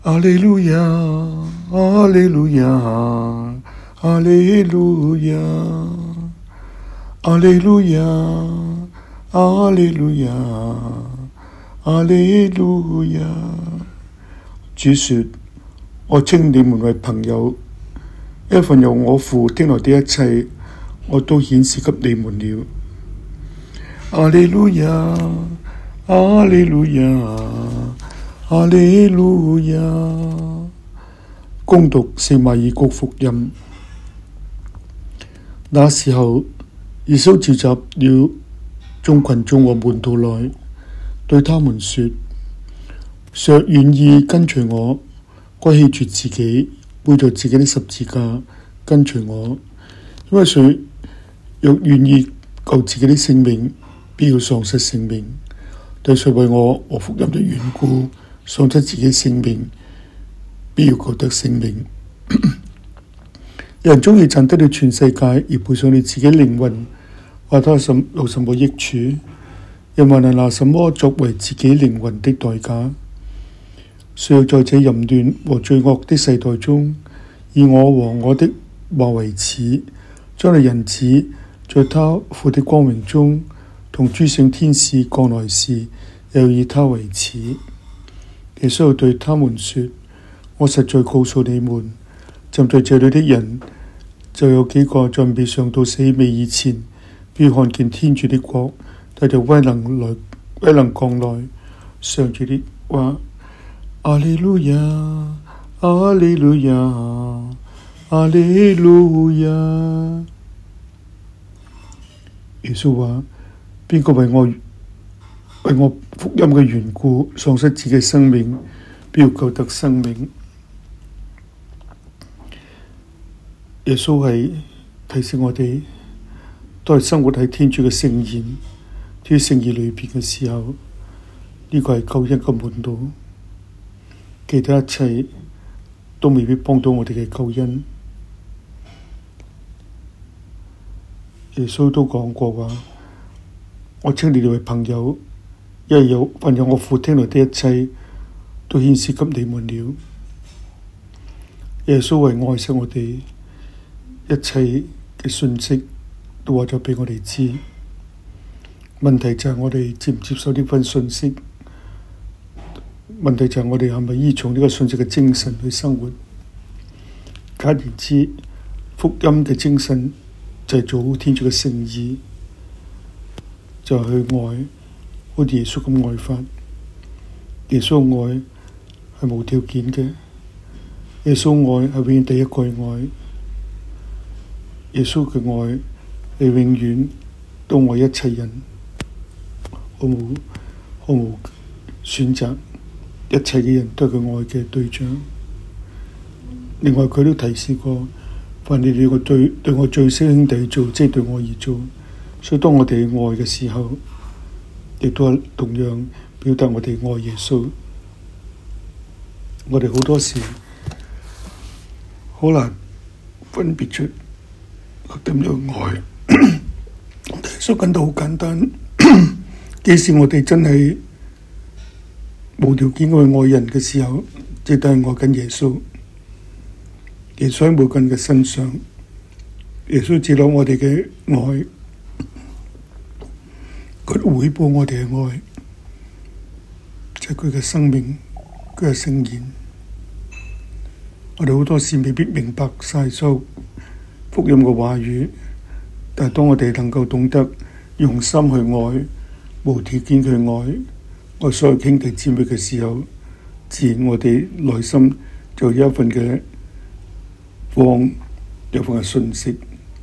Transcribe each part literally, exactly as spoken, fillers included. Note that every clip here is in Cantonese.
阿利路亞，阿利路亞，阿利路亞，阿利路亞，阿利路亞，阿利路亞。主說：我稱你們為朋友，一份由我父聽來的一切，我都顯示給你們了。阿利路亞，阿利路亞，阿利路亞。恭讀聖馬爾谷福音。那時候，耶穌召集了眾群眾和門徒來，對他們說：若願意跟隨我，該棄絕自己，背着自己的十字架跟隨我。因為誰若願意救自己的性命，必要喪失性命；但誰為我和福音的緣故喪失自己性命，必要救得性命。有人鍾意賺得了全世界，而賠上你自己靈魂，話他有什麼益處？人還能拿什麼作為自己靈魂的代價？誰若在這淫亂和罪惡的世代中，以我和我的話為恥，將來人子在他父的光榮中同諸聖天使降來時，又以他為恥。耶穌又對他們說：我實在告訴你們，站在這裏的人，就有幾個在未嘗到死味以前，必看見天主的國帶着威能來，威能降來。上主的話。阿利路亞，阿利路亞，阿利路亞。耶穌話：邊個為我為我福音嘅緣故喪失自己生命，必要救得生命。耶穌係提醒我哋，都係生活喺天主嘅聖言、天主聖言裏邊嘅時候，呢、這個係救恩嘅門路。其他一切都未必幫到我哋嘅救恩。耶穌都講過話：我稱你哋為朋友，因為有凡有我父聽來的一切，都顯示給你們了。耶穌為愛惜我哋，一切嘅信息都話咗俾我哋知。問題就係我哋接唔接受呢份信息。問題就係我哋係咪依從呢個信息嘅精神去生活？簡言之，福音嘅精神就係做好天主嘅聖意，就係、是、去愛，好似耶穌咁愛法。耶穌愛係無條件嘅，耶穌愛係永遠第一個愛，耶穌嘅愛係永遠都愛一切人，毫無毫無選擇。一切嘅人都係佢愛嘅對象。另外佢都提示過，凡你哋個對對我最識兄弟做，即係對我而做。所以當我哋愛嘅時候，亦都係同樣表達我哋愛耶穌。我哋好多時好難分別出點樣愛。耶穌講得好簡單，即使我哋真係無條件去愛人嘅時候，即係都係愛緊耶穌。耶穌喺每個人嘅身上，耶穌知道我哋嘅愛，佢回報我哋嘅愛，即係佢嘅生命，佢嘅聖言。我哋好多時未必明白晒所有福音嘅話語，但係當我哋能夠懂得用心去愛，無條件去愛我所有兄弟姊妹嘅時候，自然我哋內心就有一份嘅光，有份嘅信息。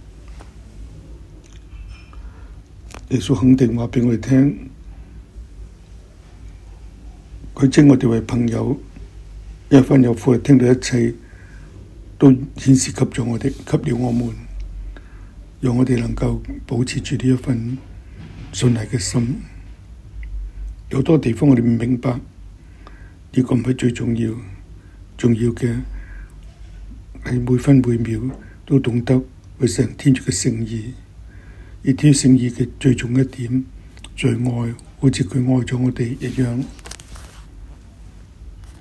耶穌肯定話俾我哋聽，佢稱我哋為朋友，一份有父聽到一切，都顯示給咗我哋，給了我們，讓我哋能夠保持住呢一份信賴嘅心。有好多地方我哋唔明白，呢個唔係最重要，重要嘅係每分每秒都懂得去實行天主嘅聖意，而天主聖意嘅最重一點，最愛，好似佢愛咗我哋一樣。